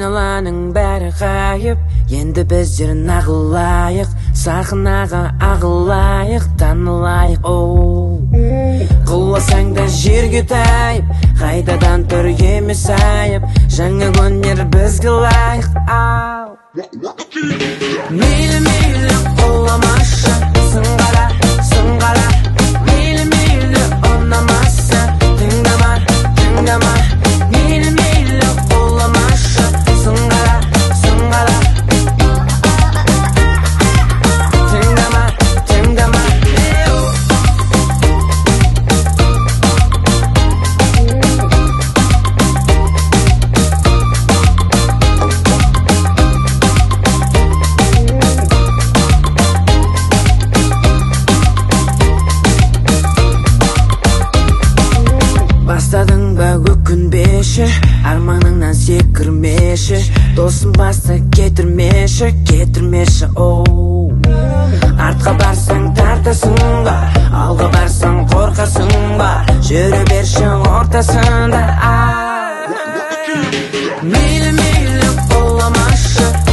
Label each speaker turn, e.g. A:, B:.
A: Айналаның бәрі ғайып, енді біздер нағылайық, сахнаға ағылайық, танылайық. Құласаң да жерге тайып, қайтадан тұр емес айып, жаңа өнер бізге лайық. Мейлі қоламашы, сыңғара, сыңғара. Мейлі ұнамасы, тыңдама, тыңдама. Мейлі қоламашы, сыңғара, сыңғара. Тыңдама, тыңдама. Бастадың ба өкінбеші, арманыңнан секірмеші, досым басты кетірмеші, кетірмеші. Артқа барсаң тартасың ба, алға барсаң қорқасың ба, жүре берші ортасында. Мейлі қоламашы,